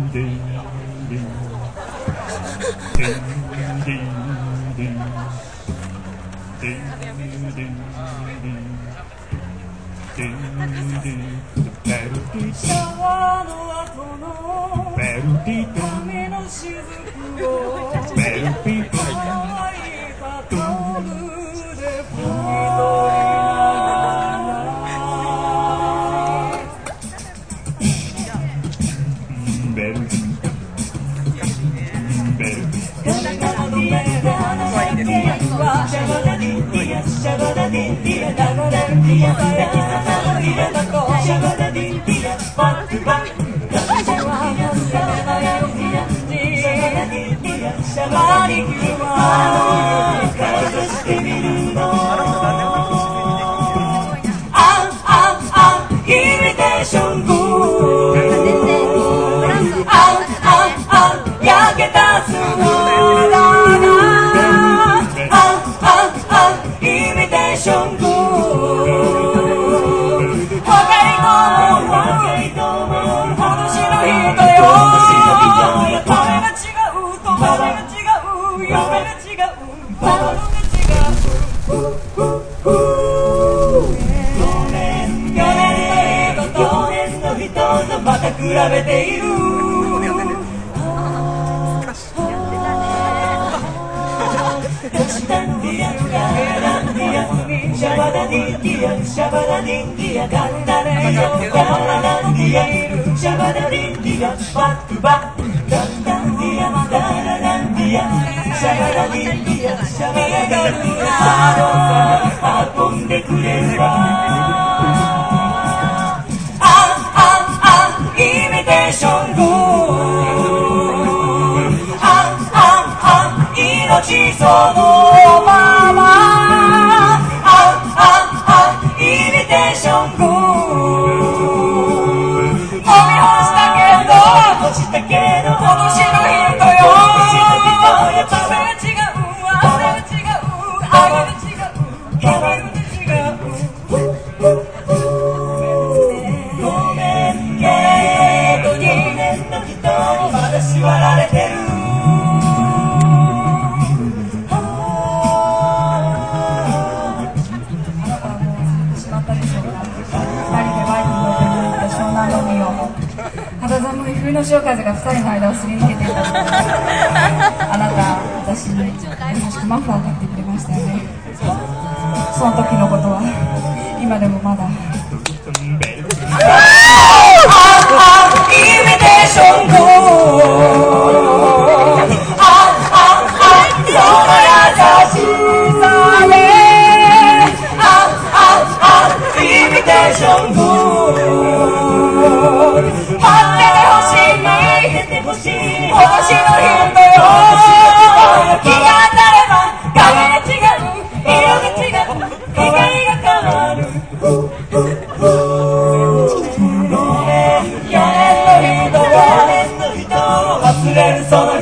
シャワーの後の雨の雫を乾いたタオルで拭き取比べているシャバダディンディアシャバダディンディアガンダレヨガンダンディアいるシャバダディンディアバックバックガンダンディアダラダンディアシャバダディンディアシャバダディンディア運んでくれるわイミテーションゴー命そのままイミテーションゴー落ちたけど今年のヒントよやっぱ違うわ違うあげる違うあげる違うごめんけど2年の人まだ縛られてる肌寒い冬の潮風が2人の間をすり抜けていたあなた私に優しくマフラーを買ってくれましたよねその時のことは今でもまだイミテーションゴーその優しさでイミテーションゴー待っててほしい今年のヒントよ日が当たれば影が違う色が違う光が変わる4年の人を忘れるその